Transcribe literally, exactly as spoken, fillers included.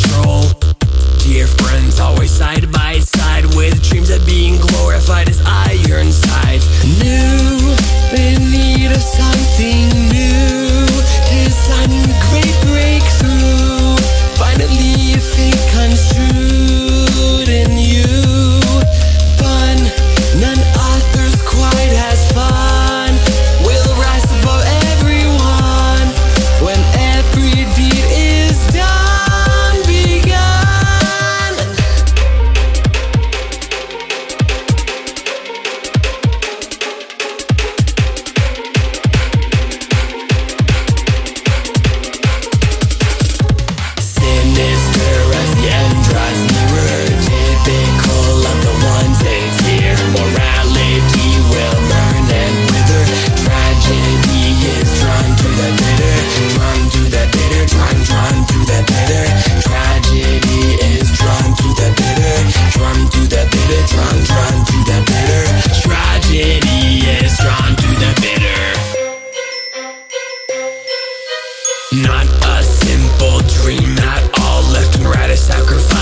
control. Dear friends, always side by side, with dreams of being glorified as iron sides. New, in need of something new, designing a great breakthrough. Finally, a fate construed in you. Fun, none others quite as fun. We'll rise above everyone when every deed is done, begun. Sinister as the end draws nearer, typical of the ones they fear. Morality will burn and wither. Tragedy is drawn to the bitter, drawn to the bitter, drawn, drawn to the bitter. Tragedy is drawn to the bitter, drawn to the bitter, drawn, drawn to the bitter. Tragedy is drawn to the bitter. Not a simple dream at all, left and right a sacrifice.